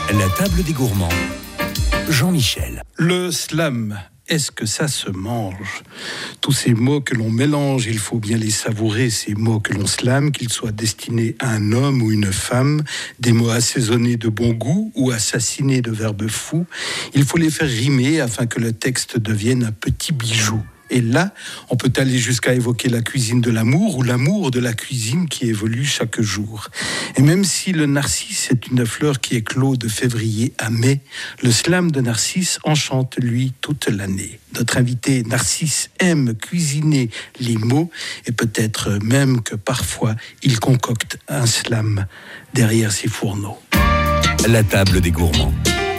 La table des gourmands. Jean-Michel. Le slam, est-ce que ça se mange ? Tous ces mots que l'on mélange, il faut bien les savourer, ces mots que l'on slame, qu'ils soient destinés à un homme ou une femme, des mots assaisonnés de bon goût ou assassinés de verbes fous. Il faut les faire rimer afin que le texte devienne un petit bijou. Et là, on peut aller jusqu'à évoquer la cuisine de l'amour ou l'amour de la cuisine qui évolue chaque jour. Et même si le narcisse est une fleur qui éclot de février à mai, le slam de Narcisse enchante, lui, toute l'année. Notre invité Narcisse aime cuisiner les mots et peut-être même que parfois il concocte un slam derrière ses fourneaux. La table des gourmands.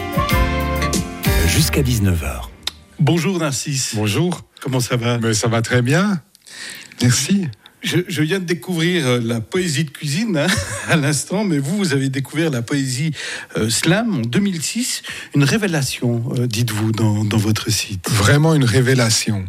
Jusqu'à 19h. Bonjour Narcisse. Bonjour. Comment ça va ? Mais ça va très bien. Merci. Je viens de découvrir la poésie de cuisine à l'instant, mais vous avez découvert la poésie slam en 2006. Une révélation, dites-vous, dans votre site. Vraiment une révélation.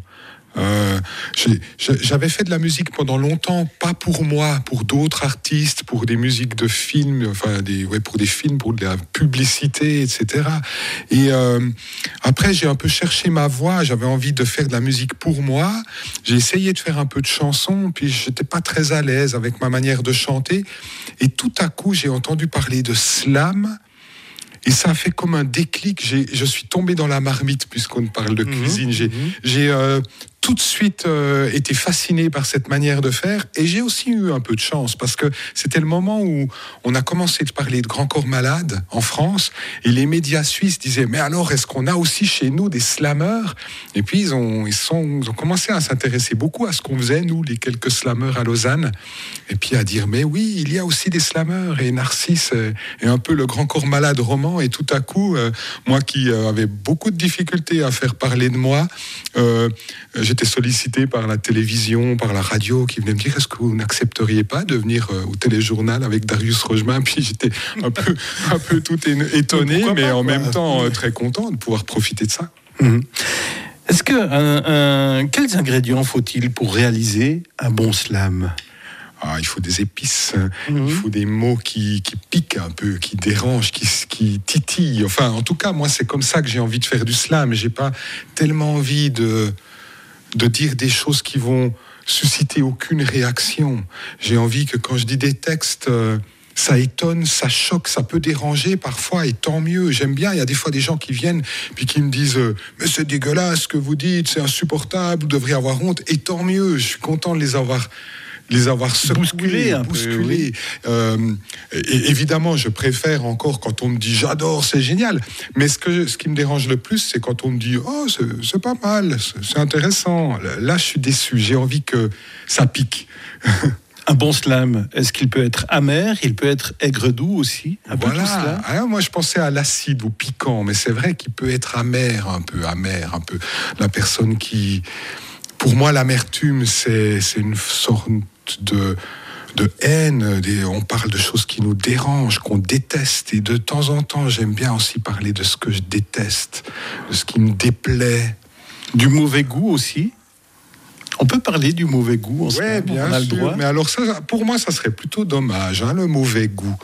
J'avais fait de la musique pendant longtemps, pas pour moi, pour d'autres artistes, pour des musiques de films, pour des films, pour de la publicité, etc. Et après, j'ai un peu cherché ma voix. J'avais envie de faire de la musique pour moi. J'ai essayé de faire un peu de chansons, puis j'étais pas très à l'aise avec ma manière de chanter. Et tout à coup, j'ai entendu parler de slam. Et ça a fait comme un déclic. Je suis tombé dans la marmite puisqu'on parle de cuisine. J'ai tout de suite été fasciné par cette manière de faire. Et j'ai aussi eu un peu de chance parce que c'était le moment où on a commencé de parler de Grand Corps Malade en France. Et les médias suisses disaient « Mais alors, est-ce qu'on a aussi chez nous des slammeurs ?» Et puis, ils ont commencé à s'intéresser beaucoup à ce qu'on faisait, nous, les quelques slammeurs à Lausanne. Et puis à dire « Mais oui, il y a aussi des slammeurs. » Et Narcisse est un peu le Grand Corps Malade roman. Et tout à coup, moi qui avais beaucoup de difficultés à faire parler de moi, j'étais sollicité par la télévision, par la radio, qui venait me dire « Est-ce que vous n'accepteriez pas de venir au téléjournal avec Darius Rogemin ?» Puis j'étais un peu tout étonné, mais en même temps très content de pouvoir profiter de ça. Est-ce que quels ingrédients faut-il pour réaliser un bon slam ? Il faut des épices, il faut des mots qui piquent un peu, qui dérangent, qui titillent. Enfin, en tout cas, moi, c'est comme ça que j'ai envie de faire du slam. J'ai pas tellement envie de dire des choses qui vont susciter aucune réaction. J'ai envie que quand je dis des textes, ça étonne, ça choque, ça peut déranger parfois, et tant mieux. J'aime bien, il y a des fois des gens qui viennent puis qui me disent « Mais c'est dégueulasse ce que vous dites, c'est insupportable, vous devriez avoir honte. » Et tant mieux, je suis content de les avoir secoués, bousculés. Et évidemment, je préfère encore quand on me dit « J'adore, c'est génial ». Mais ce qui me dérange le plus, c'est quand on me dit « Oh, c'est pas mal, c'est intéressant ». Là, je suis déçu, j'ai envie que ça pique. Un bon slam, est-ce qu'il peut être amer ? Il peut être aigre-doux aussi ? Voilà. Moi, je pensais à l'acide ou piquant, mais c'est vrai qu'il peut être amer un peu. La personne qui... Pour moi, l'amertume, c'est une sorte de haine. On parle de choses qui nous dérangent, qu'on déteste. Et de temps en temps, j'aime bien aussi parler de ce que je déteste, de ce qui me déplaît. Du mauvais goût aussi ? On peut parler du mauvais goût, Oui, bien sûr. Le droit. Mais alors ça, pour moi, ça serait plutôt dommage, le mauvais goût.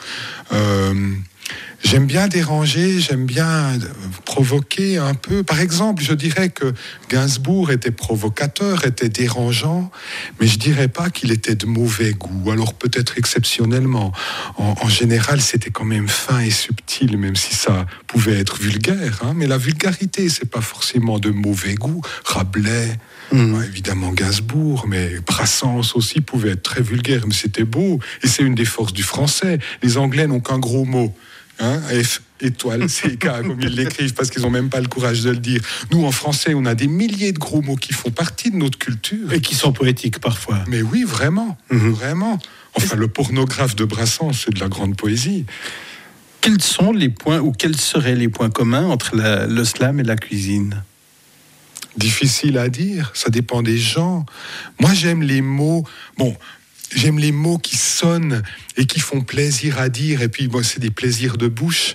J'aime bien déranger, j'aime bien provoquer un peu. Par exemple, je dirais que Gainsbourg était provocateur, était dérangeant, mais je dirais pas qu'il était de mauvais goût. Alors peut-être exceptionnellement. En général, c'était quand même fin et subtil, même si ça pouvait être vulgaire. Mais la vulgarité, c'est pas forcément de mauvais goût. Rabelais, évidemment Gainsbourg, mais Brassens aussi pouvait être très vulgaire, mais c'était beau. Et c'est une des forces du français. Les Anglais n'ont qu'un gros mot. F, étoile, CK, comme ils l'écrivent, parce qu'ils n'ont même pas le courage de le dire. Nous, en français, on a des milliers de gros mots qui font partie de notre culture. Et qui sont poétiques parfois. Mais oui, vraiment, vraiment. Enfin, le pornographe de Brassens, c'est de la grande poésie. Quels sont les points, ou quels seraient les points communs entre le slam et la cuisine ? Difficile à dire, ça dépend des gens. Moi, j'aime les mots... J'aime les mots qui sonnent et qui font plaisir à dire. Et puis, c'est des plaisirs de bouche.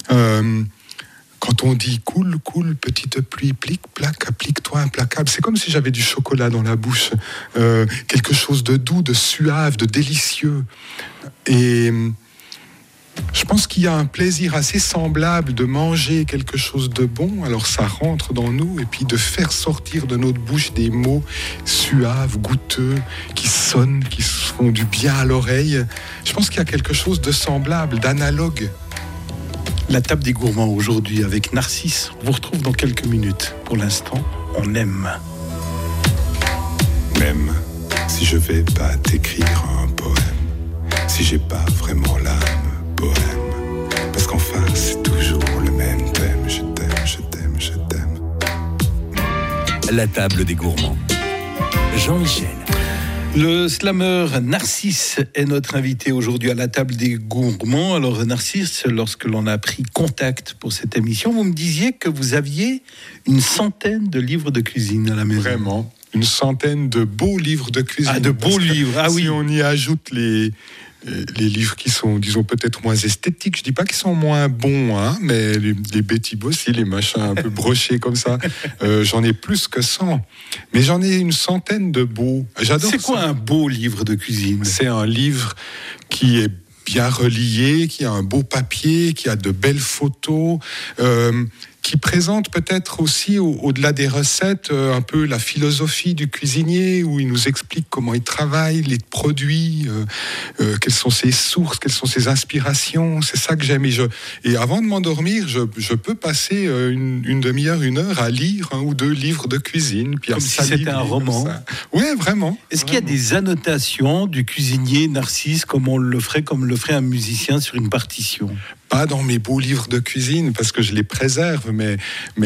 Quand on dit « coule, coule, petite pluie, plique, plaque, applique-toi implacable », c'est comme si j'avais du chocolat dans la bouche. Quelque chose de doux, de suave, de délicieux. Et Je pense qu'il y a un plaisir assez semblable de manger quelque chose de bon, alors ça rentre dans nous, et puis de faire sortir de notre bouche des mots suaves, goûteux, qui sonnent, qui font du bien à l'oreille. Je pense qu'il y a quelque chose de semblable, d'analogue. La table des gourmands aujourd'hui avec Narcisse. On vous retrouve dans quelques minutes. Pour l'instant, on aime. Même si je vais pas t'écrire un poème, si j'ai pas vraiment l'âme poème, parce qu'enfin c'est toujours le même thème. Je t'aime, je t'aime, je t'aime. La table des gourmands. Jean-Michel. Le slameur Narcisse est notre invité aujourd'hui à la table des gourmands. Alors Narcisse, lorsque l'on a pris contact pour cette émission, vous me disiez que vous aviez une centaine de livres de cuisine à la maison. Vraiment, une centaine de beaux livres de cuisine. Ah, de beaux livres, ah oui. Si on y ajoute les livres qui sont, disons, peut-être moins esthétiques, je dis pas qu'ils sont moins bons, hein, mais les Betty Bossy, les machins un peu brochés comme ça, j'en ai plus que 100. Mais j'en ai une centaine de beaux. J'adore. C'est quoi un beau livre de cuisine ? C'est un livre qui est bien relié, qui a un beau papier, qui a de belles photos, qui présente peut-être aussi, au-delà des recettes, un peu la philosophie du cuisinier, où il nous explique comment il travaille, les produits, quelles sont ses sources, quelles sont ses inspirations. C'est ça que j'aime. Et avant de m'endormir, je peux passer une demi-heure, une heure à lire un ou deux livres de cuisine. Puis comme si c'était un roman. Oui, vraiment. Est-ce qu'il y a des annotations du cuisinier Narcisse, comme le ferait un musicien sur une partition ? Pas dans mes beaux livres de cuisine, parce que je les préserve, mais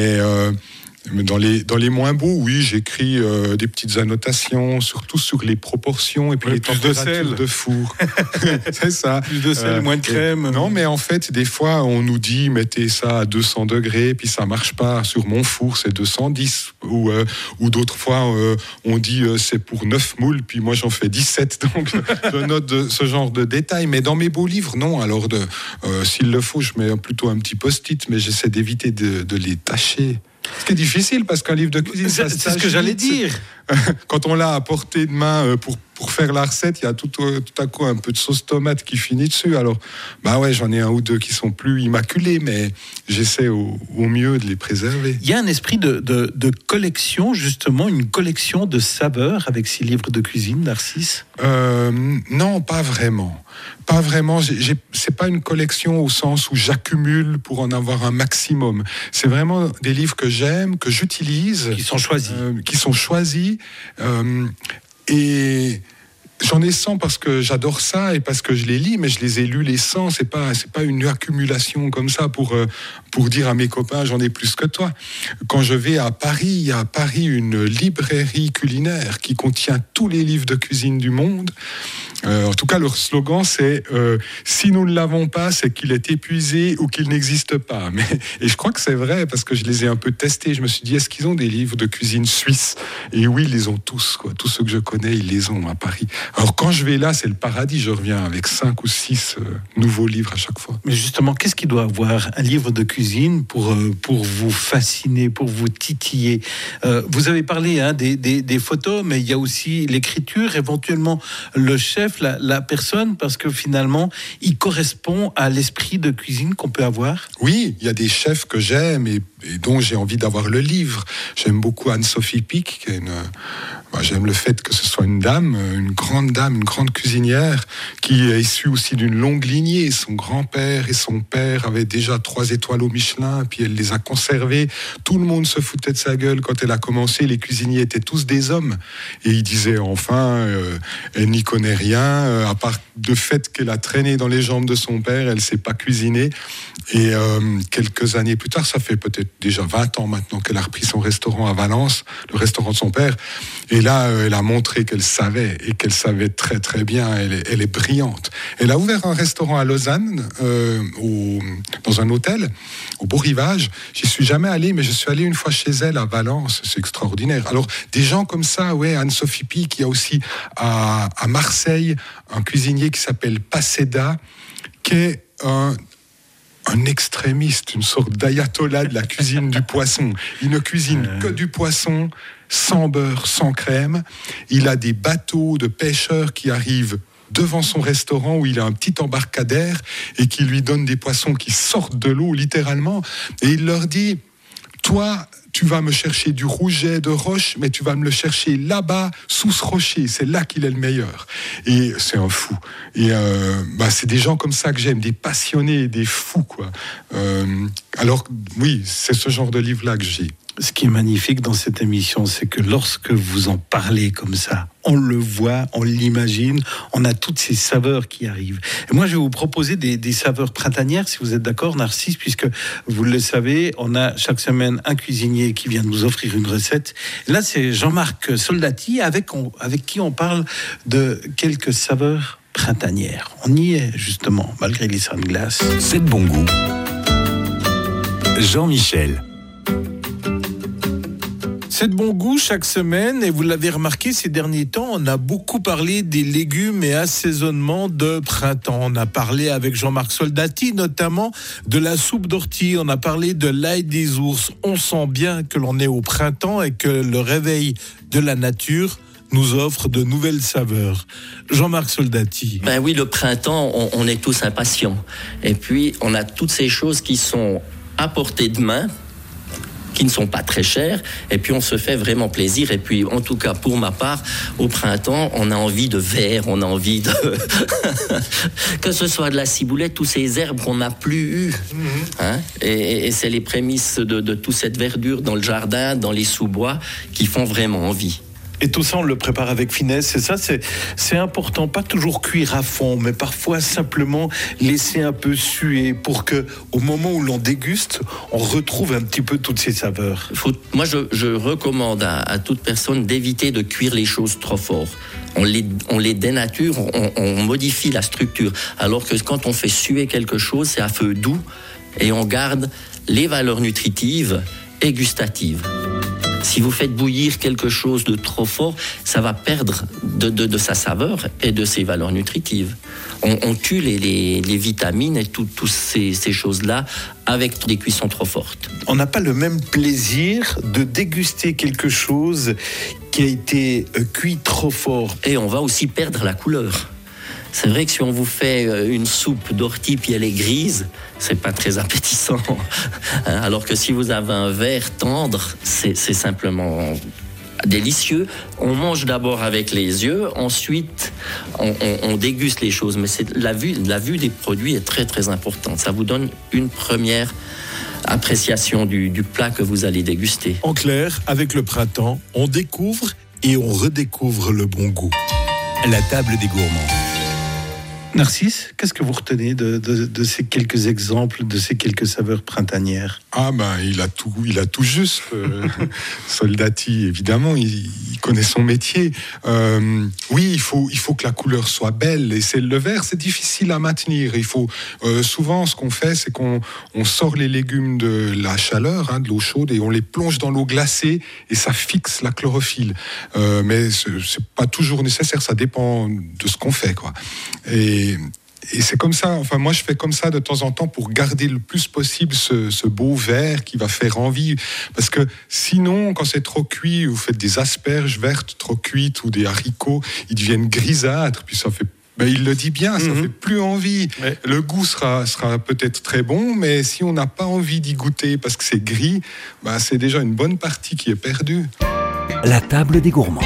dans les moins beaux, oui, j'écris des petites annotations, surtout sur les proportions et puis les températures de four. C'est ça. Plus de sel, moins de crème. Non, mais en fait, des fois, on nous dit mettez ça à 200 degrés, puis ça marche pas. Sur mon four, c'est 210. Ou d'autres fois, on dit c'est pour 9 moules, puis moi j'en fais 17. Donc, je note ce genre de détails. Mais dans mes beaux livres, non. Alors, s'il le faut, je mets plutôt un petit post-it, mais j'essaie d'éviter de les tacher. Ce qui est difficile, parce qu'un livre de cuisine, c'est ce que j'allais dire. Quand on l'a à portée de main pour faire la recette, il y a tout à coup un peu de sauce tomate qui finit dessus. Alors, ouais, j'en ai un ou deux qui sont plus immaculés, mais j'essaie au mieux de les préserver. Il y a un esprit de collection, justement, une collection de saveurs avec ces livres de cuisine, Narcisse ? Non, pas vraiment. Pas vraiment. C'est pas une collection au sens où j'accumule pour en avoir un maximum. C'est vraiment des livres que j'aime, que j'utilise. Qui sont choisis. Et j'en ai 100 parce que j'adore ça et parce que je les lis, mais je les ai lus les 100. C'est pas une accumulation comme ça pour dire à mes copains j'en ai plus que toi. Quand je vais à Paris, il y a à Paris une librairie culinaire qui contient tous les livres de cuisine du monde. En tout cas, leur slogan, c'est si nous ne l'avons pas, c'est qu'il est épuisé ou qu'il n'existe pas. Et je crois que c'est vrai, parce que je les ai un peu testés. Je me suis dit, est-ce qu'ils ont des livres de cuisine suisse ? Et oui, ils les ont tous, quoi. Tous ceux que je connais, ils les ont à Paris. Alors quand je vais là, c'est le paradis. Je reviens avec 5 ou 6 nouveaux livres à chaque fois. Mais justement, qu'est-ce qu'il doit avoir un livre de cuisine pour vous fasciner, pour vous titiller ? Vous avez parlé des photos, mais il y a aussi l'écriture, éventuellement le chef, la personne, parce que finalement, il correspond à l'esprit de cuisine qu'on peut avoir. Oui, il y a des chefs que j'aime et dont j'ai envie d'avoir le livre. J'aime beaucoup Anne-Sophie Pic, qui est j'aime le fait que ce soit une grande cuisinière, qui est issue aussi d'une longue lignée. Son grand-père et son père avaient déjà 3 étoiles au Michelin, puis elle les a conservées. Tout le monde se foutait de sa gueule quand elle a commencé. Les cuisiniers étaient tous des hommes. Et ils disaient, enfin, elle n'y connaît rien, à part le fait qu'elle a traîné dans les jambes de son père, elle ne sait pas cuisiner. Et quelques années plus tard, ça fait peut-être déjà 20 ans maintenant qu'elle a repris son restaurant à Valence, le restaurant de son père. Et là, elle a montré qu'elle savait, et qu'elle savait très très bien. Elle est brillante. Elle a ouvert un restaurant à Lausanne, dans un hôtel, au Beau Rivage. J'y suis jamais allé, mais je suis allé une fois chez elle à Valence. C'est extraordinaire. Alors, des gens comme ça, ouais, Anne-Sophie Pic, il y a aussi à Marseille un cuisinier qui s'appelle Paseda, qui est un extrémiste, une sorte d'ayatollah de la cuisine du poisson. Il ne cuisine que du poisson, sans beurre, sans crème. Il a des bateaux de pêcheurs qui arrivent devant son restaurant où il a un petit embarcadère et qui lui donne des poissons qui sortent de l'eau littéralement. Et il leur dit, toi, tu vas me chercher du rouget de roche, mais tu vas me le chercher là-bas, sous ce rocher. C'est là qu'il est le meilleur. Et c'est un fou. Et c'est des gens comme ça que j'aime, des passionnés, des fous, quoi. Alors, oui, c'est ce genre de livre-là que j'ai. Ce qui est magnifique dans cette émission, c'est que lorsque vous en parlez comme ça, on le voit, on l'imagine, on a toutes ces saveurs qui arrivent. Et moi, je vais vous proposer des saveurs printanières, si vous êtes d'accord, Narcisse, puisque vous le savez, on a chaque semaine un cuisinier qui vient nous offrir une recette. Et là, c'est Jean-Marc Soldati, avec qui on parle de quelques saveurs printanières. On y est, justement, malgré les sunglasses. C'est de bon goût. Jean-Michel. C'est de bon goût chaque semaine, et vous l'avez remarqué ces derniers temps, on a beaucoup parlé des légumes et assaisonnements de printemps. On a parlé avec Jean-Marc Soldati notamment de la soupe d'ortie, on a parlé de l'ail des ours. On sent bien que l'on est au printemps et que le réveil de la nature nous offre de nouvelles saveurs. Jean-Marc Soldati. Ben oui, le printemps, on est tous impatients. Et puis, on a toutes ces choses qui sont à portée de main, qui ne sont pas très chers, et puis on se fait vraiment plaisir. Et puis, en tout cas, pour ma part, au printemps, on a envie de verre, on a envie de... que ce soit de la ciboulette, tous ces herbes qu'on n'a plus eues. Hein? Et c'est les prémices de toute cette verdure dans le jardin, dans les sous-bois, qui font vraiment envie. Et tout ça, on le prépare avec finesse. Et ça, c'est important. Pas toujours cuire à fond, mais parfois simplement laisser un peu suer pour que, au moment où l'on déguste, on retrouve un petit peu toutes ces saveurs. Moi, je recommande à toute personne d'éviter de cuire les choses trop fort. On les dénature, on modifie la structure. Alors que quand on fait suer quelque chose, c'est à feu doux et on garde les valeurs nutritives et gustatives. Si vous faites bouillir quelque chose de trop fort, ça va perdre de sa saveur et de ses valeurs nutritives. On tue les vitamines et toutes ces choses-là avec des cuissons trop fortes. On n'a pas le même plaisir de déguster quelque chose qui a été cuit trop fort. Et on va aussi perdre la couleur. C'est vrai que si on vous fait une soupe d'ortie puis elle est grise, c'est pas très appétissant. Alors que si vous avez un vert tendre, c'est simplement délicieux. On mange d'abord avec les yeux, ensuite on déguste les choses. Mais la vue des produits est très très importante. Ça vous donne une première appréciation du plat que vous allez déguster. En clair, avec le printemps, on découvre et on redécouvre le bon goût. La table des gourmands. Narcisse, qu'est-ce que vous retenez de ces quelques exemples, de ces quelques saveurs printanières ? Ah il a tout juste. Soldati, évidemment, il connaît son métier. Oui, il faut que la couleur soit belle. Et le vert, c'est difficile à maintenir. Il faut souvent, ce qu'on fait, c'est qu'on sort les légumes de la chaleur, de l'eau chaude, et on les plonge dans l'eau glacée, et ça fixe la chlorophylle. Mais c'est pas toujours nécessaire. Ça dépend de ce qu'on fait, quoi. Et c'est comme ça, enfin moi je fais comme ça de temps en temps pour garder le plus possible ce beau vert qui va faire envie. Parce que sinon, quand c'est trop cuit, vous faites des asperges vertes trop cuites ou des haricots, ils deviennent grisâtres, puis ça fait... il le dit bien, ça fait plus envie. Ouais. Le goût sera peut-être très bon, mais si on n'a pas envie d'y goûter parce que c'est gris, c'est déjà une bonne partie qui est perdue. La table des gourmands.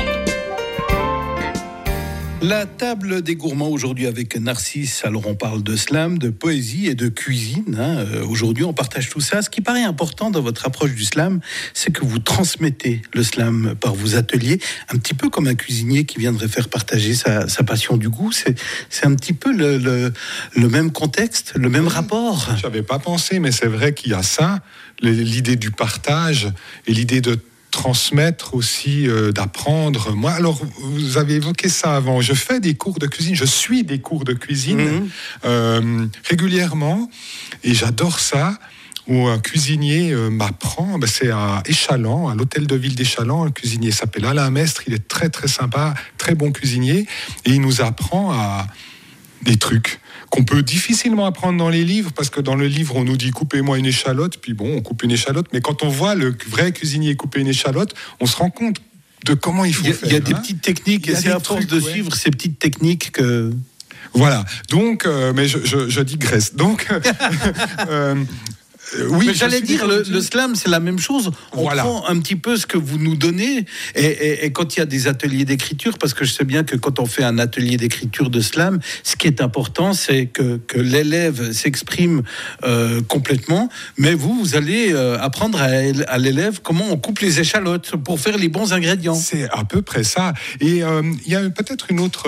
La table des gourmands aujourd'hui avec Narcisse. Alors on parle de slam, de poésie et de cuisine. Aujourd'hui on partage tout ça. Ce qui paraît important dans votre approche du slam, c'est que vous transmettez le slam par vos ateliers, un petit peu comme un cuisinier qui viendrait faire partager sa passion du goût. C'est un petit peu le même contexte, le même rapport. Je n'avais pas pensé, mais c'est vrai qu'il y a ça, l'idée du partage et l'idée de transmettre aussi, d'apprendre. Moi, alors, vous avez évoqué ça avant. Je fais des cours de cuisine, je suis des cours de cuisine régulièrement, et j'adore ça, où un cuisinier m'apprend, c'est à Échalant, à l'hôtel de ville d'Échalant, un cuisinier s'appelle Alain Mestre, il est très très sympa, très bon cuisinier, et il nous apprend à des trucs qu'on peut difficilement apprendre dans les livres, parce que dans le livre, on nous dit « coupez-moi une échalote », puis bon, on coupe une échalote, mais quand on voit le vrai cuisinier couper une échalote, on se rend compte de comment il faut faire. Il y a des petites techniques, et c'est à force de suivre ces petites techniques que Voilà. Donc, mais je digresse. Donc, oui. Mais j'allais dire, le slam, c'est la même chose. On prend un petit peu ce que vous nous donnez, et quand il y a des ateliers d'écriture, parce que je sais bien que quand on fait un atelier d'écriture de slam, ce qui est important, c'est que l'élève s'exprime complètement, mais vous allez apprendre à l'élève comment on coupe les échalotes pour faire les bons ingrédients. C'est à peu près ça. Et il y a peut-être une autre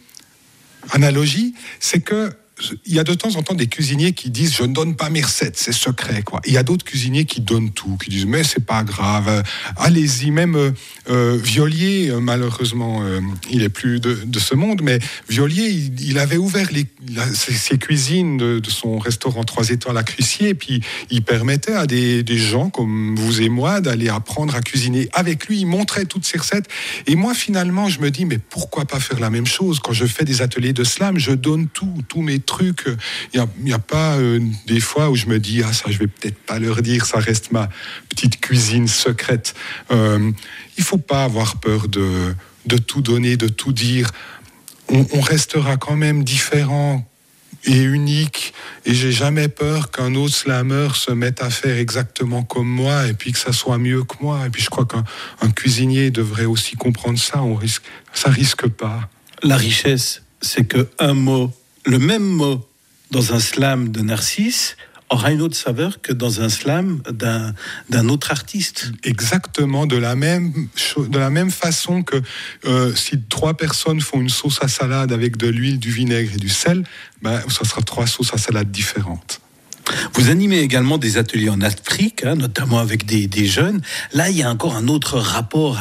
analogie, c'est que il y a de temps en temps des cuisiniers qui disent « je ne donne pas mes recettes, c'est secret ». Il y a d'autres cuisiniers qui donnent tout, qui disent « mais c'est pas grave, allez-y ». Même Violier, malheureusement, il est plus de ce monde, mais Violier, il avait ouvert ses cuisines de son restaurant 3 étoiles à Crucier, et puis il permettait à des gens comme vous et moi d'aller apprendre à cuisiner avec lui. Il montrait toutes ses recettes. Et moi, finalement, je me dis « mais pourquoi pas faire la même chose ?» Quand je fais des ateliers de slam, je donne tous mes trucs. Il n'y a pas des fois où je me dis « ah, ça, je vais peut-être pas leur dire, ça reste ma petite cuisine secrète ». Il ne faut pas avoir peur de tout donner, de tout dire. On restera quand même différent et unique, et j'ai jamais peur qu'un autre slammer se mette à faire exactement comme moi et puis que ça soit mieux que moi. Et puis je crois qu'un cuisinier devrait aussi comprendre ça. Ça risque pas. La richesse, c'est que le même mot dans un slam de Narcisse aura une autre saveur que dans un slam d'un autre artiste. Exactement, de la même façon que si 3 personnes font une sauce à salade avec de l'huile, du vinaigre et du sel, ça sera 3 sauces à salade différentes. Vous animez également des ateliers en Afrique, notamment avec des jeunes. Là, il y a encore un autre rapport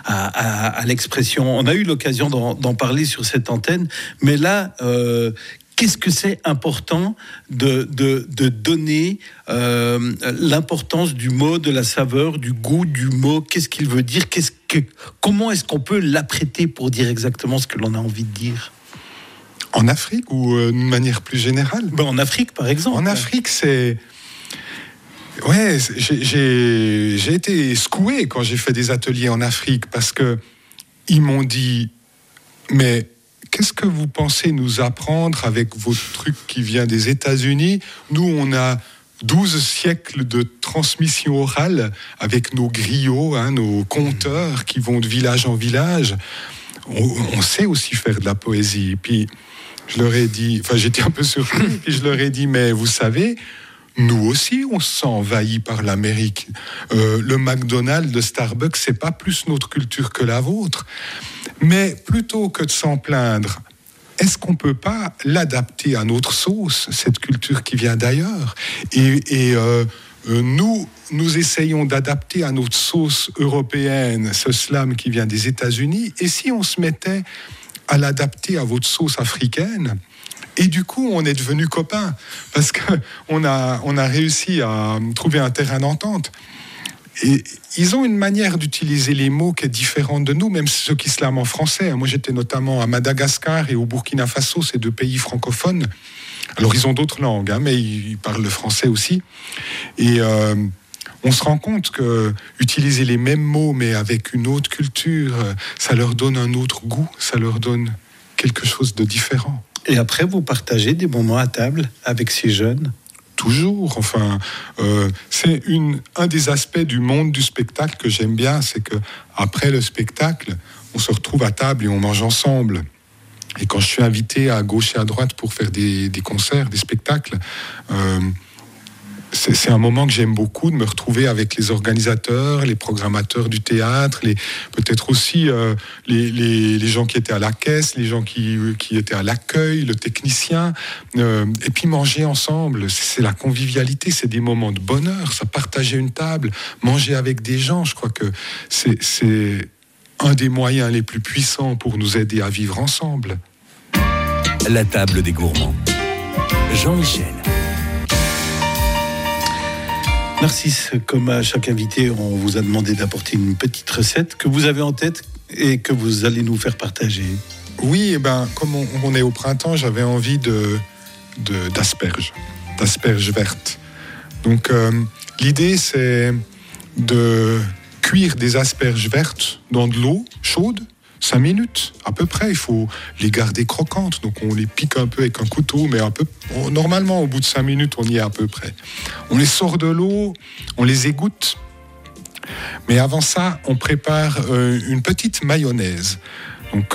à l'expression. On a eu l'occasion d'en parler sur cette antenne, mais là, qu'est-ce que c'est important de donner l'importance du mot, de la saveur, du goût du mot? Qu'est-ce qu'il veut dire? Comment est-ce qu'on peut l'apprêter pour dire exactement ce que l'on a envie de dire? En Afrique ou d'une manière plus générale? En Afrique, par exemple. En Afrique, c'est... Ouais, j'ai été secoué quand j'ai fait des ateliers en Afrique, parce qu'ils m'ont dit « mais qu'est-ce que vous pensez nous apprendre avec votre truc qui vient des États-Unis? Nous, on a 12 siècles de transmission orale avec nos griots, nos conteurs qui vont de village en village. On sait aussi faire de la poésie. » Puis je leur ai dit, j'étais un peu surpris, puis je leur ai dit, mais vous savez, nous aussi, on se sent envahi par l'Amérique. Le McDonald's, le Starbucks, c'est pas plus notre culture que la vôtre. Mais plutôt que de s'en plaindre, est-ce qu'on peut pas l'adapter à notre sauce, cette culture qui vient d'ailleurs? Et nous essayons d'adapter à notre sauce européenne ce slam qui vient des États-Unis. Et si on se mettait à l'adapter à votre sauce africaine? Et du coup, on est devenus copains, parce qu'on a réussi à trouver un terrain d'entente. Et ils ont une manière d'utiliser les mots qui est différente de nous, même ceux qui slament en français. Moi, j'étais notamment à Madagascar et au Burkina Faso, ces 2 pays francophones. Alors, ils ont d'autres langues, mais ils parlent le français aussi. Et on se rend compte que utiliser les mêmes mots, mais avec une autre culture, ça leur donne un autre goût, ça leur donne quelque chose de différent. Et après, vous partagez des moments à table avec ces jeunes? Toujours. C'est un des aspects du monde du spectacle que j'aime bien, c'est que après le spectacle, on se retrouve à table et on mange ensemble. Et quand je suis invité à gauche et à droite pour faire des concerts, des spectacles, c'est un moment que j'aime beaucoup, de me retrouver avec les organisateurs, les programmateurs du théâtre, peut-être aussi les gens qui étaient à la caisse, les gens qui étaient à l'accueil, le technicien, et puis manger ensemble. C'est la convivialité, c'est des moments de bonheur, ça, partager une table, manger avec des gens. Je crois que c'est un des moyens les plus puissants pour nous aider à vivre ensemble. La table des gourmands. Jean-Michel. Narcisse, comme à chaque invité, on vous a demandé d'apporter une petite recette que vous avez en tête et que vous allez nous faire partager. Oui, comme on est au printemps, j'avais envie d'asperges vertes. Donc l'idée, c'est de cuire des asperges vertes dans de l'eau chaude, 5 minutes à peu près. Il faut les garder croquantes, donc on les pique un peu avec un couteau, mais normalement au bout de 5 minutes on y est à peu près. On les sort de l'eau, on les égoutte, mais avant ça on prépare une petite mayonnaise. Donc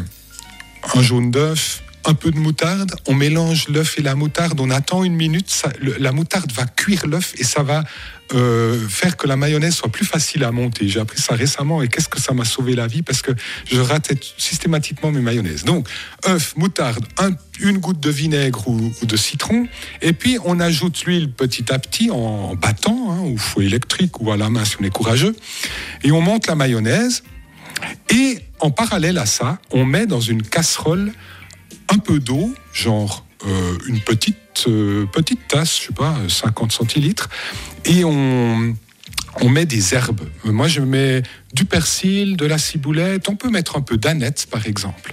un jaune d'œuf, un peu de moutarde, on mélange l'œuf et la moutarde, on attend 1 minute, la moutarde va cuire l'œuf et ça va faire que la mayonnaise soit plus facile à monter. J'ai appris ça récemment et qu'est-ce que ça m'a sauvé la vie parce que je ratais systématiquement mes mayonnaises. Donc, œuf, moutarde, une goutte de vinaigre ou de citron et puis on ajoute l'huile petit à petit en battant, au fouet électrique ou à la main si on est courageux et on monte la mayonnaise et en parallèle à ça, on met dans une casserole un peu d'eau, genre une petite tasse, je sais pas, 50 centilitres, et on met des herbes. Moi, je mets du persil, de la ciboulette, on peut mettre un peu d'aneth, par exemple.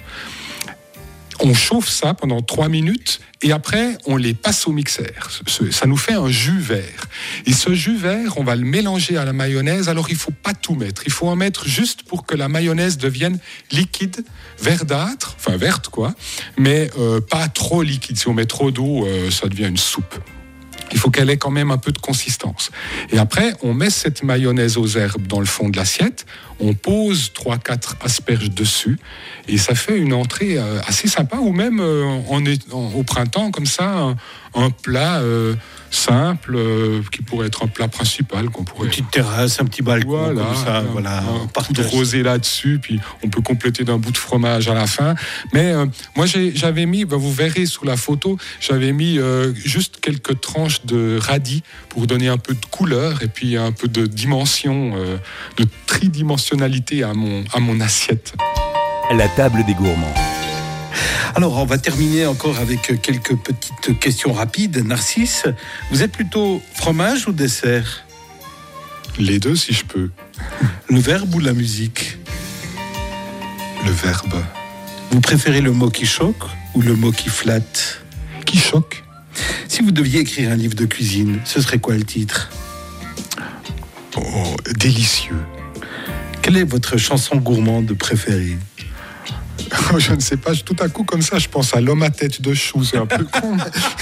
On chauffe ça pendant 3 minutes et après, on les passe au mixeur. Ça nous fait un jus vert. Et ce jus vert, on va le mélanger à la mayonnaise. Alors, il ne faut pas tout mettre. Il faut en mettre juste pour que la mayonnaise devienne liquide, verdâtre, enfin verte, quoi, mais pas trop liquide. Si on met trop d'eau, ça devient une soupe. Il faut qu'elle ait quand même un peu de consistance. Et après, on met cette mayonnaise aux herbes dans le fond de l'assiette, on pose 3-4 asperges dessus, et ça fait une entrée assez sympa, ou même au printemps, comme ça, un plat simple, qui pourrait être un plat principal. Qu'on pourrait... Une petite terrasse, un petit balcon, comme ça, un coup de rosé là-dessus, puis on peut compléter d'un bout de fromage à la fin. Mais moi, j'avais mis, vous verrez sous la photo, j'avais mis juste quelques tranches de radis pour donner un peu de couleur et puis un peu de dimension, de tridimensionnalité à mon assiette. La table des gourmands. Alors, on va terminer encore avec quelques petites questions rapides. Narcisse, vous êtes plutôt fromage ou dessert ? Les deux, si je peux. Le verbe ou la musique ? Le verbe. Vous préférez le mot qui choque ou le mot qui flatte ? Qui choque ? Si vous deviez écrire un livre de cuisine, ce serait quoi le titre ? Oh, délicieux. Quelle est votre chanson gourmande préférée ? Je ne sais pas, tout à coup comme ça, je pense à L'homme à tête de chou, c'est un peu con.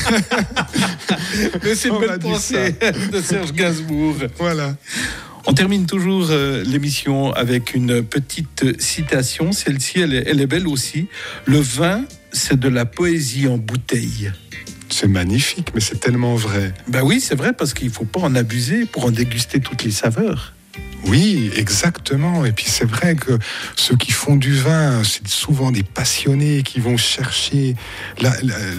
Mais c'est une belle pensée de Serge Gainsbourg. Voilà. On termine toujours l'émission avec une petite citation. Celle-ci, elle est belle aussi. Le vin, c'est de la poésie en bouteille. C'est magnifique, mais c'est tellement vrai. Ben oui, c'est vrai, parce qu'il ne faut pas en abuser pour en déguster toutes les saveurs. Oui, exactement. Et puis c'est vrai que ceux qui font du vin, c'est souvent des passionnés qui vont chercher la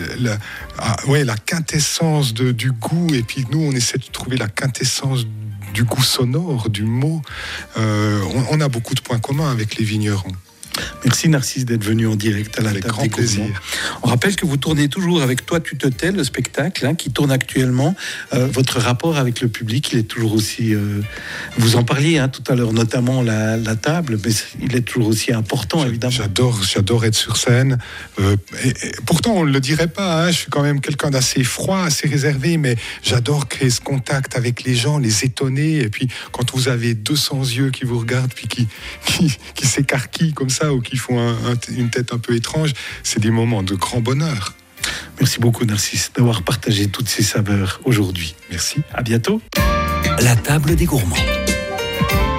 quintessence du goût. Et puis nous, on essaie de trouver la quintessence du goût sonore, du mot. On a beaucoup de points communs avec les vignerons. Merci Narcisse d'être venu en direct à la table des gourmands. On rappelle que vous tournez toujours avec Toi tu te tais, le spectacle qui tourne actuellement. Votre rapport avec le public, il est toujours aussi... vous en parliez tout à l'heure, notamment la table, mais il est toujours aussi important, évidemment. J'adore être sur scène. Et pourtant, on ne le dirait pas. Je suis quand même quelqu'un d'assez froid, assez réservé, mais j'adore créer ce contact avec les gens, les étonner. Et puis, quand vous avez 200 yeux qui vous regardent, puis qui s'écarquillent comme ça, ou qui font une tête un peu étrange, c'est des moments de grand bonheur. Merci beaucoup Narcisse d'avoir partagé toutes ces saveurs aujourd'hui. Merci. À bientôt. La table des gourmands.